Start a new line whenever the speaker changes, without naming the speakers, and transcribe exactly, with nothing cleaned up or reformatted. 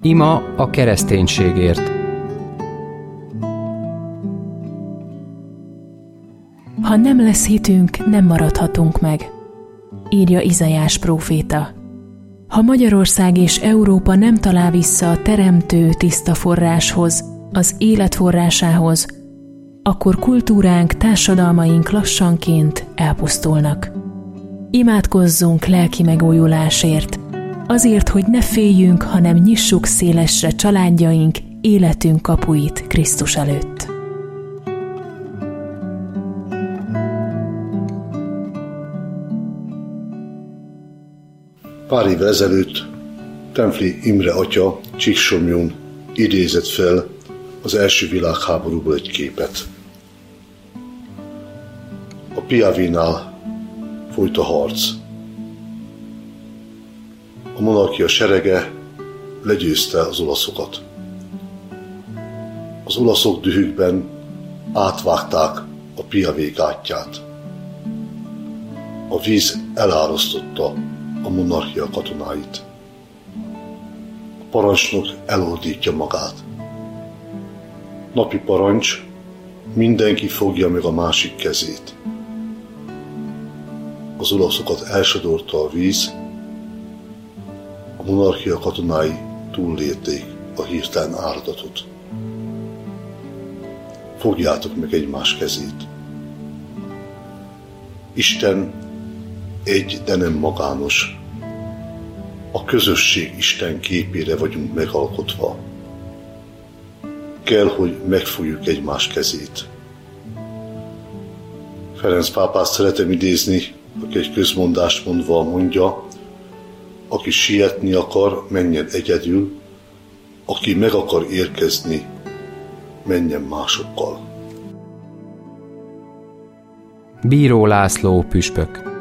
Ima a kereszténységért.
Ha nem lesz hitünk, nem maradhatunk meg, írja Izaiás próféta. Ha Magyarország és Európa nem talál vissza a teremtő tiszta forráshoz, az élet forrásához, akkor kultúránk, társadalmaink lassanként elpusztulnak. Imádkozzunk lelki megújulásért, azért, hogy ne féljünk, hanem nyissuk szélesre családjaink, életünk kapuit Krisztus előtt.
Pár évvel ezelőtt Templi Imre atya Csíksomlyón idézett fel az első világháborúból egy képet. A Piavénál folyt a harc. A monarchia serege legyőzte az olaszokat. Az olaszok dühükben átvágták a Piavé gátját. A víz elárasztotta a monarchia katonáit. A parancsnok elordítja magát. Napi parancs, mindenki fogja meg a másik kezét. Az olaszokat elsodorta a víz, a monarchia katonái túllélték a hirtelen áradatot. Fogjátok meg egymás kezét. Isten egy, de nem magános. A közösség Isten képére vagyunk megalkotva. Kell, hogy megfogjuk egymás kezét. Ferenc pápát szeretem idézni, aki egy közmondást mondva mondja, aki sietni akar, menjen egyedül, aki meg akar érkezni, menjen másokkal.
Bíró László püspök.